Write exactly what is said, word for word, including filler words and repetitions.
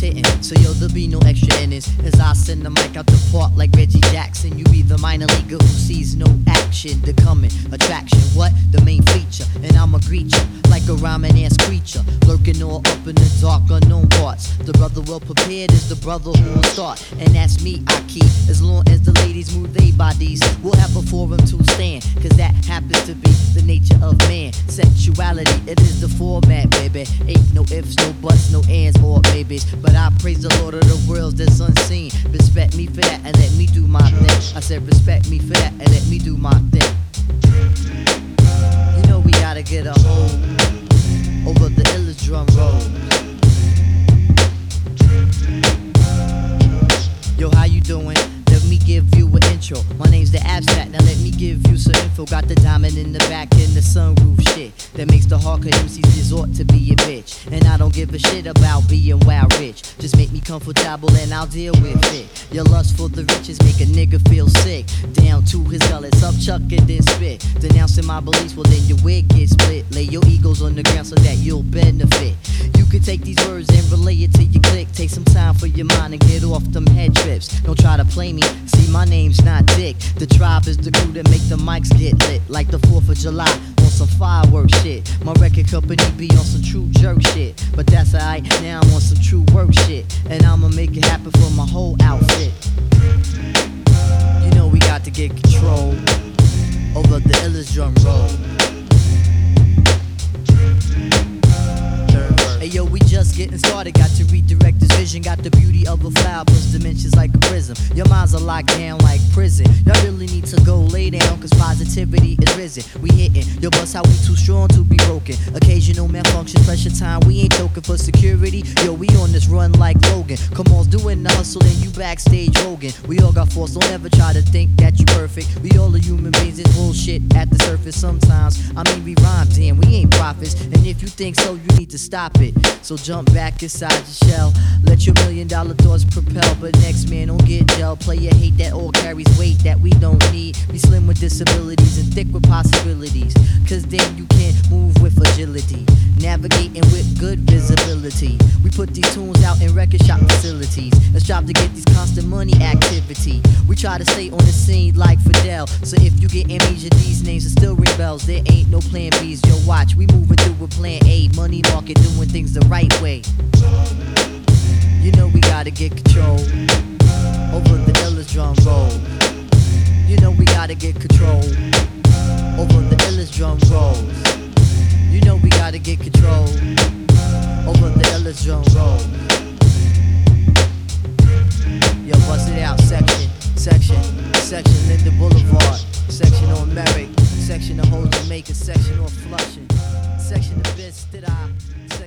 hitting. So yo, there'll be no extra innings as I send the mic out the park like Reggie Jackson. You be the minor leaguer who sees no action. The coming attraction, what? The main feature. And I'ma greet you like a rhyming ass creature, lurking all up in the dark unknown parts. The brother well prepared is the brother who will start, and that's me, I keep. As long as the ladies move their bodies, we'll have a forum to stand, cause that happens to be the nature of man. Sexuality, it is the format, baby. Ain't no ifs, no buts, no ands or maybes. But I praise the Lord of the worlds that's unseen. Respect me for that and let me do my thing. I said respect me for that and let me do my thing. You know we gotta get a hold over the illest drum roll. Yo, how you doing? Let me give you an intro. My name's The Abstract, now let me give you some info. Got the diamond in the back and the sunroof shit that makes the hardcore M Cs resort to be a bitch. And I don't give a shit about being wild rich. Just make me comfortable and I'll deal with it. Your lust for the riches make a nigga feel sick. Down to his gullet, up chuck and then spit. Denouncing my beliefs, well then your wig gets split. Lay your egos on the ground so that you'll benefit. You can take these words and relay it to your click. Take some time for your mind and get off them head trips. Don't try to play me, see my name's not Dick. The tribe is the crew that make the mics get lit. Like the fourth of July on some fireworks shit. My record company be on some true jerk shit. But that's alright, now I'm on some true work shit. And I'ma make it happen for my whole outfit. You know we got to get control over the illest drum roll. Hey yo, we just getting started, got to redirect this vision. Got the beauty of a flower plus dimensions like a prism. Your minds are locked down like prison. Y'all really need to go lay down, cause positivity is risen. We hitting, yo bust how we too strong to be broken. Occasional malfunction, pressure time, we ain't token for security. Yo, we on this run like Logan. Come on, doing the hustle and you backstage Rogan. We all got force, don't ever try to think that you perfect. We all are human beings, it's bullshit at the surface sometimes. I mean we rhyme, damn, we ain't prophets. And if you think so, you need to stop it. So jump back inside your shell, let your million dollar thoughts propel. But next man don't get gel. Player hate that all carries weight that we don't need. Be slim with disabilities and thick with possibilities, cause then you can move with agility, navigating with good visibility. We put these tunes out in record shop facilities. Let's strive to get these constant money activity. We try to stay on the scene like Fidel. So if you get amnesia, these names will still ring bells. There ain't no plan B's, yo watch. We moving through with plan A. Money market doing things the right way. You know we gotta get control over the illest drum roll. You know we gotta get control over the illest drum rolls. You know we gotta get control over the illest drum rolls. Yo, bust it out, section, section, section Linda Boulevard, section on Merrick, section of Whole Jamaica, section on Flood.